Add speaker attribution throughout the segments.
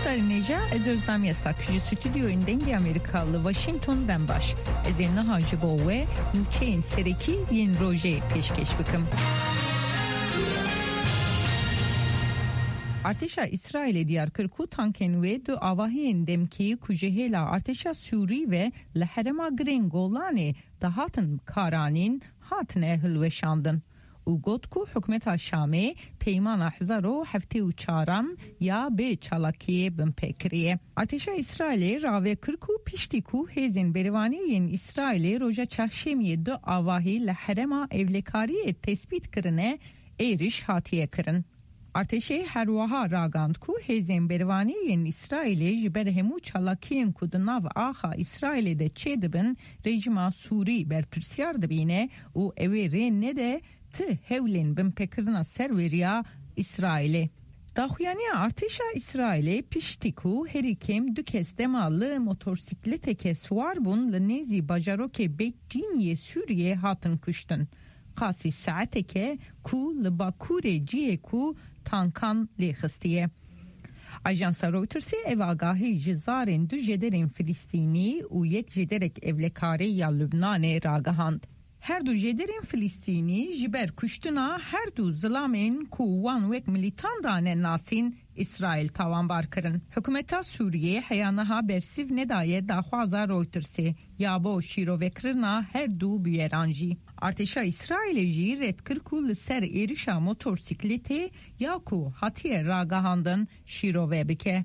Speaker 1: Neja ez özlem yasak stüdyo indenge Amerikalı Washington'dan baş ez nahajı bowe nüçeyin sereki yen proje peşkeş bıkım. Arteşa İsrail'e diyar kırku tanken ve du avahiyen demki kujehela arteşa Suri ve leherema gren golani dahatın karanin hatın ehil ve şandın. Ugotku hükümeta Şam'e peymana hezaro hefte uçaran ya be çalakiye binpekriye. Arteşa İsrail'e rave kırku piştiku hezin berivaniyen İsrail'e roja çahşemiye du avahi leherema evlekariye tespit kırine eriş hatiye kırın. Arteşe herwaha ragandku hezin berivaniyen İsrail'e jiberhemu çalakiyen kudunav aha İsrail'e de çedibin rejima Suri berpirsiyar dibine u evere ne de tı hevlin binpekirina serveriya İsrail'e. Daxuyaniya arteşa İsrail'e piştiku herikim dükes demalı motorsikleteke suarbun lenezi bajaroke bekciniye Suriye hatın kuştun. Qasi saateke ku lebakure ciye ku tankan lexistiye. Ajansa Reuters'e ev agahi jizarin du jederin Filistini u yek jederek evlekare ya Lübnan'e ragahand. Her du jederin Filistini jiber kuştuna her du zılamen ku wan vek militan dane nasin İsrail tavan barkırın. Hükümeta Suriye hayanaha bersiv nedaye dahwaza Reuters'e yabo şiro vekrina her du büyeranji. Arteşa İsrail'e jiret kırkul ser erişa motorsikleti yaku hatiye ragahandın şiro vebike.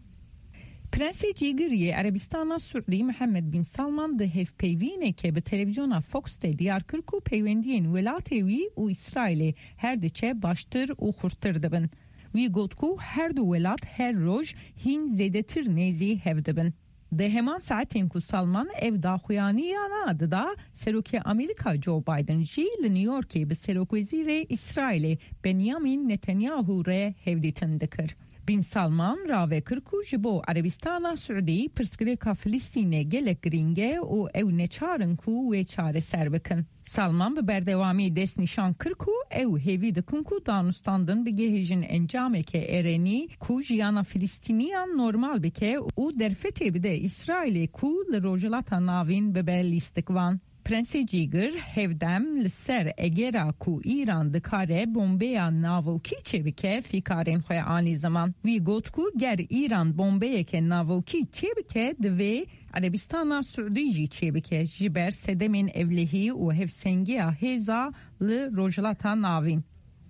Speaker 1: Prensi Cigiriye Arabistan'a Suudi Muhammed Bin Salman de hevpeyvine ke be televizyona Fox'te diyar kırku peyvendiyen velatevi u İsrail'e her deçe baştır u hurtırdibin. Vi gotku her du velat her roj hin zedetir nezi hevdibin. De heman saatin ku Salman ev daxuyaniyana adı da Seroke Amerika Joe Biden ji New York'e be Serok Vezire İsrail'e Benjamin Netanyahu re hevditindikir. Bin Salman rave kırku jibo Arabistan'a Suudi perskreka Filistin'e gelek gringe o ev neçarın ku ve çare serbikin. Salman be berdevami des nişan kırku ev hevi dikun ku danustandın be gehijin encameke ereni ku jiyana Filistiniyan normal beke u derfete bir de İsrail'e ku le rojelata navin be bellistikvan. Prensi Cigir hevdem lisser egera ku İran dikare bombeya navoki çevike fikaren xoya ani zaman. Vi gotku ger İran bombeyeke navoki çevike dve Arabistan'a Suudi çevike jiber sedemin evlehi u hevsengiya heza li rojlata navin.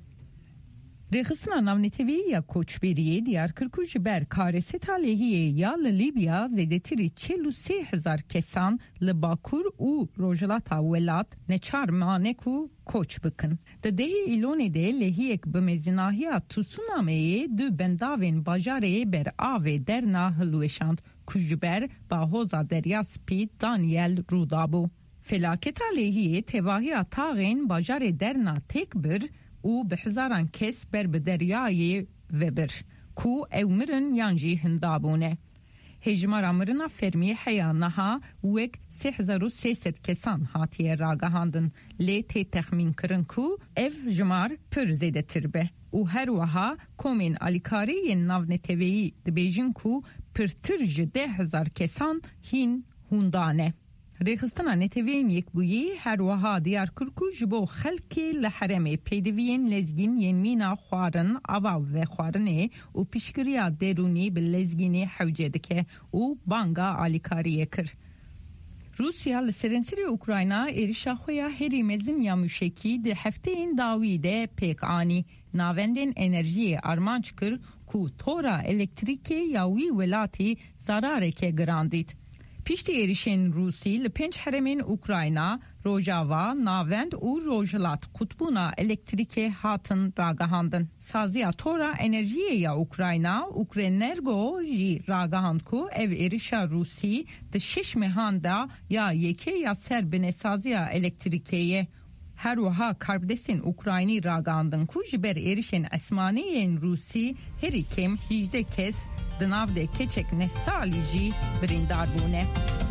Speaker 1: Rexistina navneteviya koçberiye diyar kırku jiber kareset alehiye ya Libya zedetiri 43,000 kesan li Bakur u rojlata velat neçar maneku koç bıkın. De dehi ilonede lehiyek bimezinahiya tsunamiye dü bendavin bajareye ber ave derna hılveşand kujiber bahoza derya spid Daniel Rudabu. Felaket alehiye tevahiya tağen bajare derna tekbir u bihzaran kes ber be deryayê vebir ku ewmirin yanjî hindabûne. Hejmara mirina fermî heya niha wek 3300 kesan hatiye ragahandin lê tê texmîn kirin ku ev jimar pir zêdetir be û her wiha komên alîkariyên navneteviyî dibêjin ku pirtir ji 10,000 kesan hîn hûndane. Rexistina netevên yekbûyî her wiha diyar kırku ji bo xelkê li heremê pêdiviyên lezgîn yên mîna xwarin ava ve xwarinê û piştgiriya derûnî bi lezgînê hewce dike û banga alîkariyê kir. Rusya li serînserê Ukrayna êrişa xwe ya herî mezin ya mûşekî di hefteyên dawî de pêk anî navendên enerjiyê armanc kir ku tora elektrîkê ya wî welatî zarareke girandît. Pişti erişen Rusi li penç heremên Ukrayna, Rojava, Navend û Rojlat kutbuna elektrike hatın ragahandın. Saziya tora enerjiye ya Ukrayna, Ukrenergo ji ragahand ku ev erişa Rusi de şiş mehanda ya yeke ya serbine saziya elektrikeye. Her wiha kardesin Ukrayni ragandın ku jiber erişen esmaniyen Rusi herikem 18 kes dınavde keçek nesali ji birindar bune.